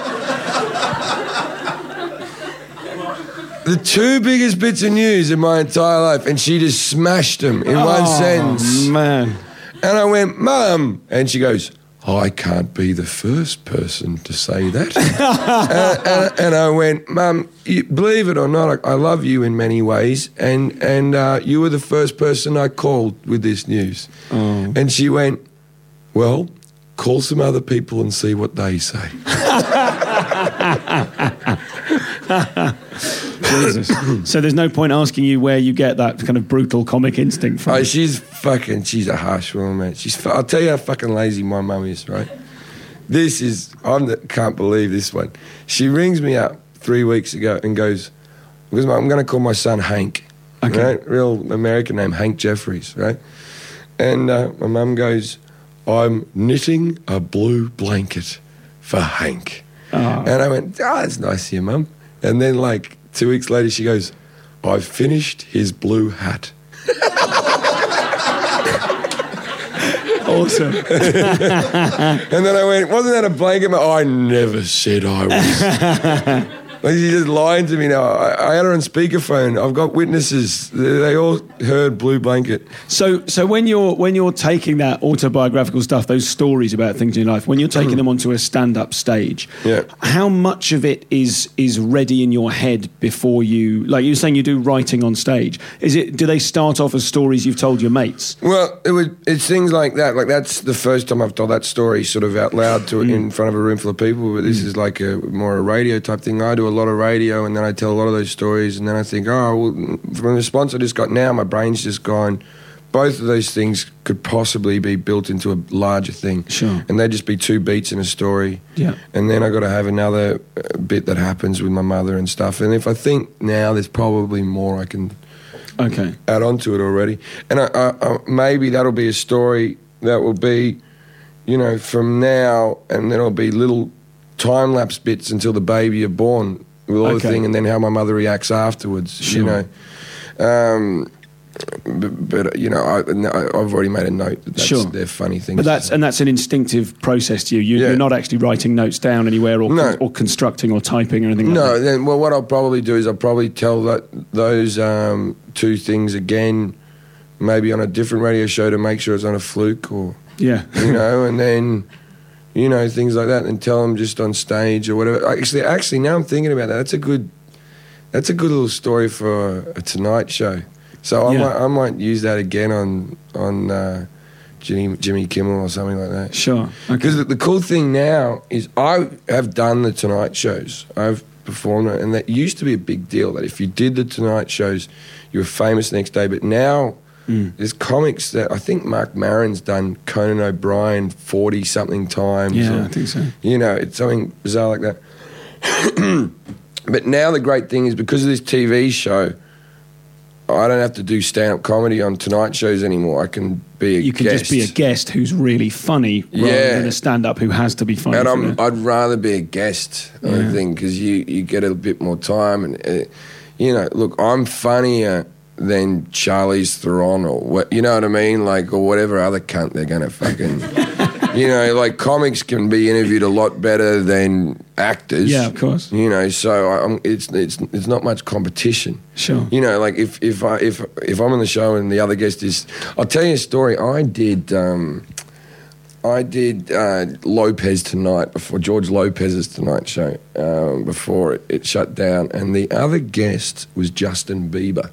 The 2 biggest bits of news in my entire life, and she just smashed them in one sentence. Man. And I went, Mum. And she goes, I can't be the first person to say that. and I went, Mum, believe it or not, I love you in many ways, and you were the first person I called with this news. Oh. And she went, well, call some other people and see what they say. Jesus. So there's no point asking you where you get that kind of brutal comic instinct from. Oh, she's a harsh woman, man. I'll tell you how fucking lazy my mum is, right? Can't believe this one. She rings me up 3 weeks ago and goes, because I'm going to call my son Hank, right? Real American name, Hank Jeffries, right? And my mum goes, I'm knitting a blue blanket for Hank. Oh. And I went, that's nice of you, Mum. And then, like, 2 weeks later, she goes, I've finished his blue hat. Awesome. And then I went, wasn't that a blanket? I never said I was. Like, she's just lying to me now. I had her on speakerphone. I've got witnesses. They all heard blue blanket. So when you're taking that autobiographical stuff, those stories about things in your life, when you're taking them onto a stand-up stage, how much of it is ready in your head before you, like you were saying, you do writing on stage? Do they start off as stories you've told your mates? Well, it's things like that. Like, that's the first time I've told that story sort of out loud in front of a room full of people. But this is like more a radio type thing. I do a lot of radio, and then I tell a lot of those stories, and then I think, from the response I just got now, my brain's just gone, both of those things could possibly be built into a larger thing. Sure. And they'd just be 2 beats in a story. Yeah. And then I got to have another bit that happens with my mother and stuff. And if I think now there's probably more I can add on to it already. And I maybe that'll be a story that will be, you know, from now, and then it'll be little time-lapse bits until the baby are born with all the thing, and then how my mother reacts afterwards, you know. But you know, I've already made a note that they're funny things. But that's an instinctive process to you. You're not actually writing notes down anywhere or constructing or typing or anything like that. No, then what I'll probably do is I'll probably tell those 2 things again, maybe on a different radio show to make sure it's on a fluke or you know, and then you know, things like that, and tell them just on stage or whatever. Actually, now I'm thinking about that. That's a good little story for a Tonight Show. So I might use that again on Jimmy Kimmel or something like that. Sure. Because the cool thing now is I have done the Tonight shows. I've performed it, and that used to be a big deal, that if you did the Tonight shows, you were famous the next day. But now there's comics that I think Mark Maron's done Conan O'Brien 40-something times. Yeah, I think so. You know, it's something bizarre like that. But now the great thing is because of this TV show, I don't have to do stand-up comedy on Tonight shows anymore. I can be a guest. You can just be a guest who's really funny rather than a stand-up who has to be funny. And I'd rather be a guest, I think, because you get a bit more time. And, you know, look, I'm funnier than Charlize Theron or what, you know what I mean? Like, or whatever other cunt they're going to fucking... You know, like comics can be interviewed a lot better than actors. Yeah, of course. You know, so it's not much competition. Sure. You know, like if I'm on the show and the other guest is, I'll tell you a story. I did Lopez Tonight before George Lopez's Tonight Show before it shut down, and the other guest was Justin Bieber.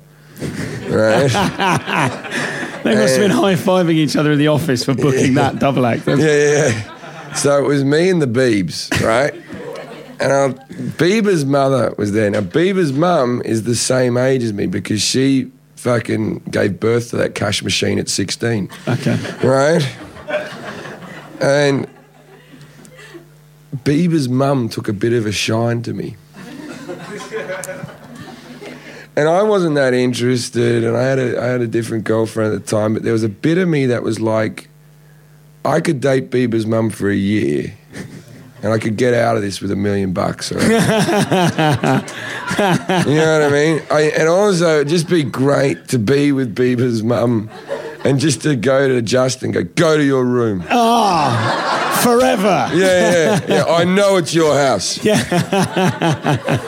Right. They must have been high-fiving each other in the office for booking that double act. Yeah. So it was me and the Biebs, right? And Bieber's mother was there. Now, Bieber's mum is the same age as me because she fucking gave birth to that cash machine at 16. Okay. Right? And Bieber's mum took a bit of a shine to me. And I wasn't that interested, and I had a different girlfriend at the time, but there was a bit of me that was like, I could date Bieber's mum for a year, and I could get out of this with $1 million. Right? You know what I mean? And also, it'd just be great to be with Bieber's mum and just to go to Justin, go to your room. Forever. Yeah. I know it's your house. Yeah.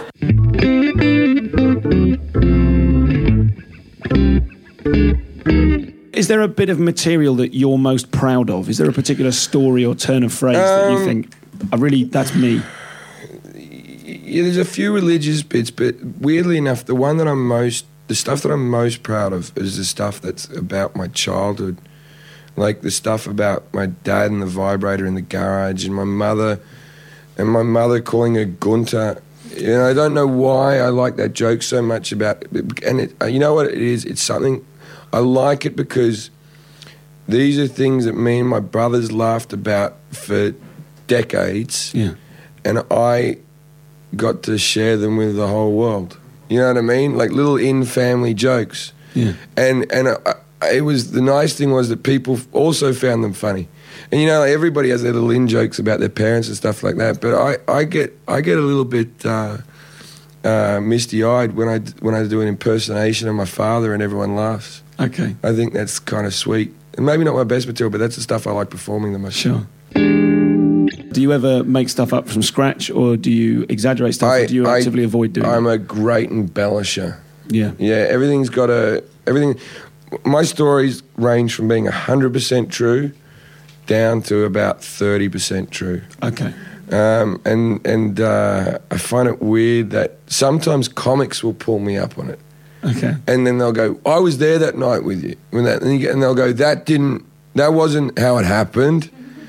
Is there a bit of material that you're most proud of? Is there a particular story or turn of phrase that you think, that's me? Yeah, there's a few religious bits, but weirdly enough, the stuff that I'm most proud of is the stuff that's about my childhood. Like the stuff about my dad and the vibrator in the garage, and my mother calling her Gunter. You know, I don't know why I like that joke so much about it. And you know what it is? It's something... I like it because these are things that me and my brothers laughed about for decades. Yeah. And I got to share them with the whole world. You know what I mean? Like little in-family jokes. Yeah. And it was... The nice thing was that people also found them funny. And, you know, like everybody has their little in-jokes about their parents and stuff like that. But I get a little bit misty-eyed when I do an impersonation of my father and everyone laughs. Okay. I think that's kind of sweet. And maybe not my best material, but that's the stuff I like performing the most. Sure. Do you ever make stuff up from scratch, or do you exaggerate stuff, or do you actively avoid doing it? I'm a great embellisher. Yeah. Yeah, everything. My stories range from being 100% true down to about 30% true. Okay. And I find it weird that sometimes comics will pull me up on it. Okay. And then they'll go, I was there that night with you. And they'll go, that wasn't how it happened.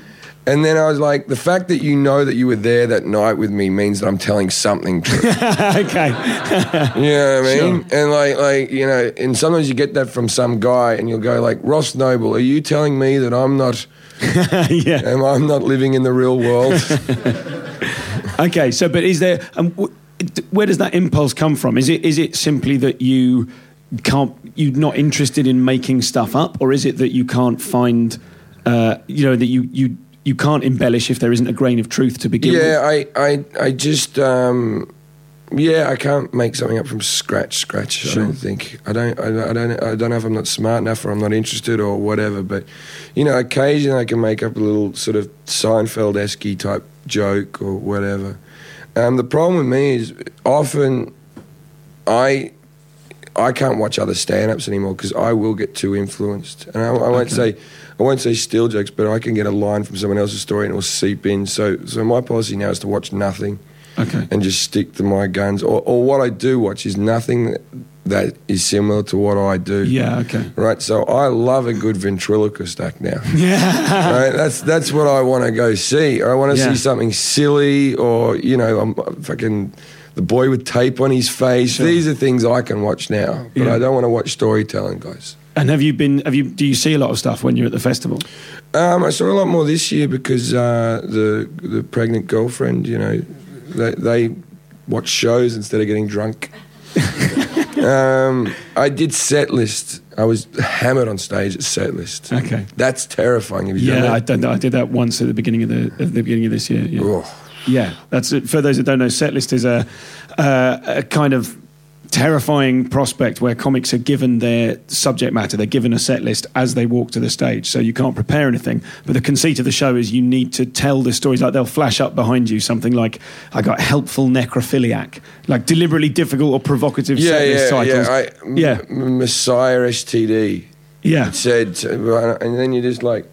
And then I was like, the fact that you know that you were there that night with me means that I'm telling something true. Okay. You know what I mean? Sure. And like, you know, and sometimes you get that from some guy and you'll go like, Ross Noble, are you telling me that I'm not, I'm not living in the real world? Okay. So, but is there, where does that impulse come from? Is it simply that you're not interested in making stuff up, or is it that you can't find, that you can't embellish if there isn't a grain of truth to begin with? Yeah, I just, I can't make something up from scratch. Sure. I don't think. I don't know if I'm not smart enough or I'm not interested or whatever. But you know, occasionally I can make up a little sort of Seinfeld-esque type joke or whatever. The problem with me is often I can't watch other stand-ups anymore because I will get too influenced, and I won't say steal jokes, but I can get a line from someone else's story and it will seep in. So my policy now is to watch nothing, and just stick to my guns. Or what I do watch is nothing that is similar to what I do. Yeah, okay. Right. So I love a good ventriloquist act now. Yeah. Right. That's what I want to go see. Or I want to see something silly, or I'm fucking. The boy with tape on his face. Sure. These are things I can watch now, but I don't want to watch storytelling, guys. And do you see a lot of stuff when you're at the festival? I saw a lot more this year because the pregnant girlfriend, they watch shows instead of getting drunk. I did set list. I was hammered on stage at set list. Okay, that's terrifying. Have you done that? I did that once at the beginning of this year. Yeah. Oh. Yeah, that's it. For those that don't know, setlist is a kind of terrifying prospect where comics are given their subject matter. They're given a set list as they walk to the stage, so you can't prepare anything. But the conceit of the show is you need to tell the stories. Like they'll flash up behind you something like, I got helpful necrophiliac, like deliberately difficult or provocative set list titles. Messiah STD. Yeah. It said, and then you're just like...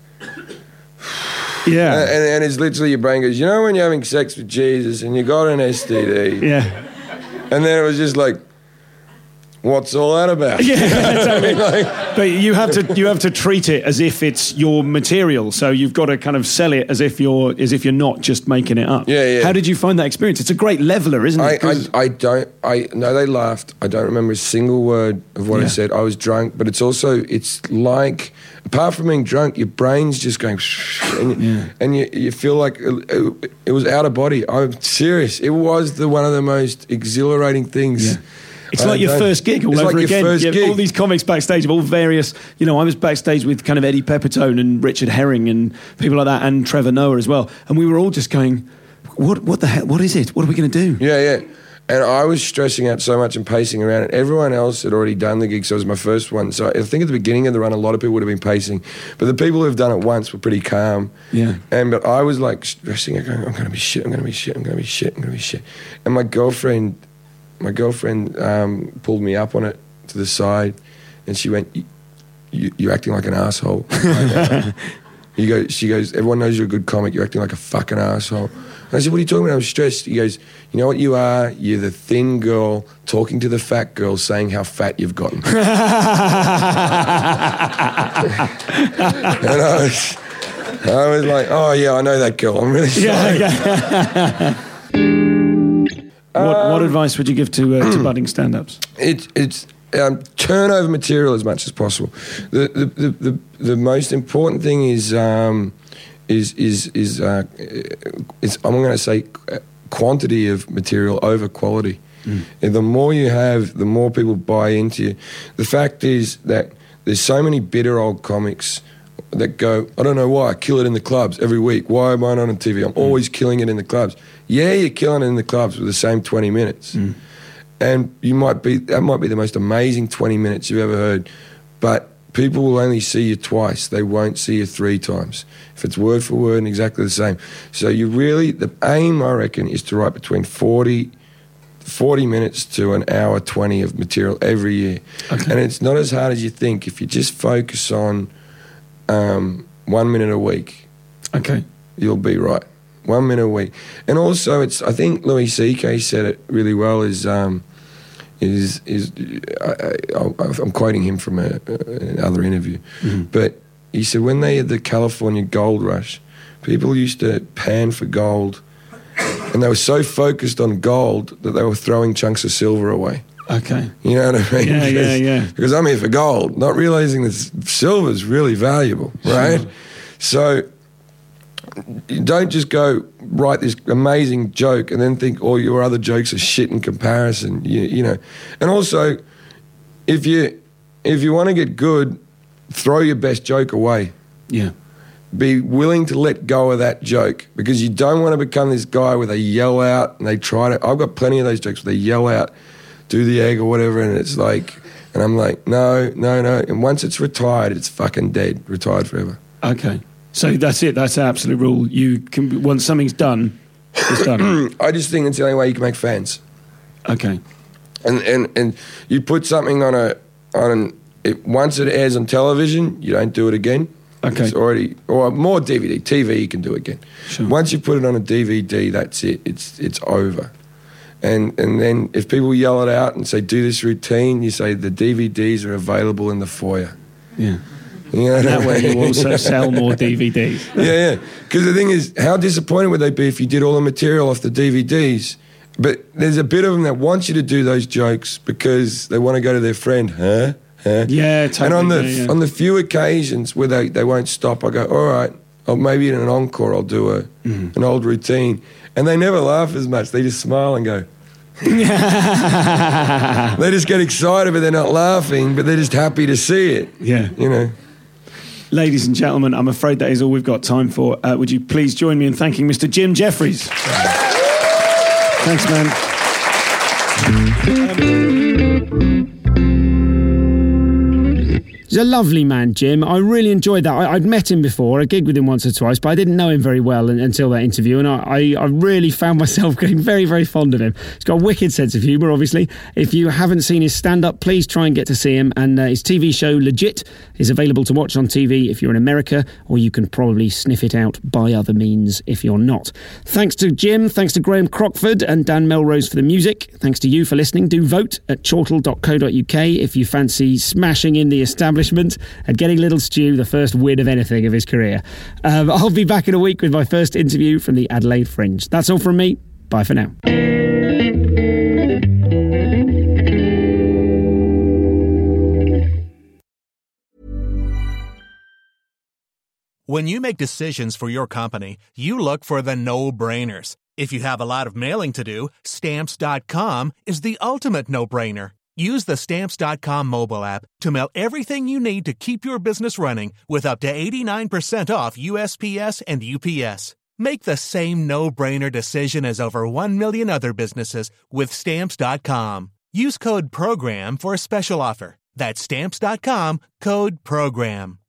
Yeah. And it's literally your brain goes, when you're having sex with Jesus and you got an STD. Yeah. And then it was just like, what's all that about? Yeah, exactly. But you have to treat it as if it's your material. So you've got to kind of sell it as if you're not just making it up. Yeah. How did you find that experience? It's a great leveler, isn't it? No, they laughed. I don't remember a single word of what I said. I was drunk, but it's like, apart from being drunk, your brain's just going, and you feel like it was out of body. I'm serious. It was one of the most exhilarating things. Yeah. It's like your first gig all over again. You have all these comics backstage of all various... I was backstage with kind of Eddie Pepitone and Richard Herring and people like that, and Trevor Noah as well. And we were all just going, what the hell? What is it? What are we going to do? Yeah. And I was stressing out so much and pacing around, and everyone else had already done the gig, so it was my first one. So I think at the beginning of the run, a lot of people would have been pacing. But the people who've done it once were pretty calm. Yeah. But I was like stressing out, going, I'm going to be shit, I'm going to be shit, I'm going to be shit, I'm going to be shit. And my girlfriend pulled me up on it to the side, and she went, "You're acting like an asshole." She goes, "Everyone knows you're a good comic. You're acting like a fucking asshole." And I said, "What are you talking about? I'm stressed." He goes, "You know what you are? You're the thin girl talking to the fat girl, saying how fat you've gotten." And I was like, "Oh yeah, I know that girl. I'm really sorry." Yeah. What advice would you give to budding stand-ups? It's turn over material as much as possible. The most important thing is I'm going to say quantity of material over quality. And the more you have, the more people buy into you. The fact is that there's so many bitter old comics that go, I don't know why, I kill it in the clubs every week. Why am I not on TV? I'm always killing it in the clubs. Yeah, you're killing it in the clubs with the same 20 minutes. And that might be the most amazing 20 minutes you've ever heard. But people will only see you twice. They won't see you 3 times. If it's word for word and exactly the same. So the aim, I reckon, is to write between 40 minutes to an hour 20 of material every year. Okay. And it's not as hard as you think. If you just focus on 1 minute a week, you'll be right. 1 minute a week. And also, I think Louis C.K. said it really well. I'm quoting him from another interview, but he said when they had the California gold rush, People used to pan for gold, and they were so focused on gold that they were throwing chunks of silver away. Okay. You know what I mean? Yeah. Because I'm here for gold, not realizing that silver is really valuable, right? Sure. So you don't just go write this amazing joke and then think all your other jokes are shit in comparison. You know, and also if you want to get good, throw your best joke away. Yeah. Be willing to let go of that joke, because you don't want to become this guy where they yell out and they try to. I've got plenty of those jokes where they yell out, do the egg or whatever, and it's like, and I'm like, no. And once it's retired, it's fucking dead, retired forever. Okay. So that's it. That's the absolute rule. You can, once something's done, it's done. I just think it's the only way you can make fans. Okay. And you put something once it airs on television, you don't do it again. Okay. It's already, or more DVD. TV you can do again. Sure. Once you put it on a DVD, that's it. It's over. And then if people yell it out and say, do this routine, you say the DVDs are available in the foyer. Yeah. You know, and that way you also sell more DVDs. Yeah. Because the thing is, how disappointed would they be if you did all the material off the DVDs? But there's a bit of them that want you to do those jokes because they want to go to their friend, huh? Yeah, totally. And on the few occasions where they won't stop, I go, all right, or maybe in an encore I'll do an old routine. And they never laugh as much. They just smile and go. They just get excited, but they're not laughing, but they're just happy to see it. Yeah. You know. Ladies and gentlemen, I'm afraid that is all we've got time for. Would you please join me in thanking Mr. Jim Jefferies? Thanks, man. He's a lovely man, Jim. I really enjoyed that. I'd met him before. I gigged with him once or twice, but I didn't know him very well until that interview, and I really found myself getting very, very fond of him. He's got a wicked sense of humour, obviously. If you haven't seen his stand-up, please try and get to see him. And his TV show, Legit, is available to watch on TV if you're in America, or you can probably sniff it out by other means if you're not. Thanks to Jim, thanks to Graham Crockford and Dan Melrose for the music. Thanks to you for listening. Do vote at chortle.co.uk if you fancy smashing in the establishment and getting Little Stu the first win of anything of his career. I'll be back in a week with my first interview from the Adelaide Fringe. That's all from me. Bye for now. When you make decisions for your company, you look for the no-brainers. If you have a lot of mailing to do, Stamps.com is the ultimate no-brainer. Use the Stamps.com mobile app to mail everything you need to keep your business running with up to 89% off USPS and UPS. Make the same no-brainer decision as over 1 million other businesses with Stamps.com. Use code PROGRAM for a special offer. That's Stamps.com, code PROGRAM.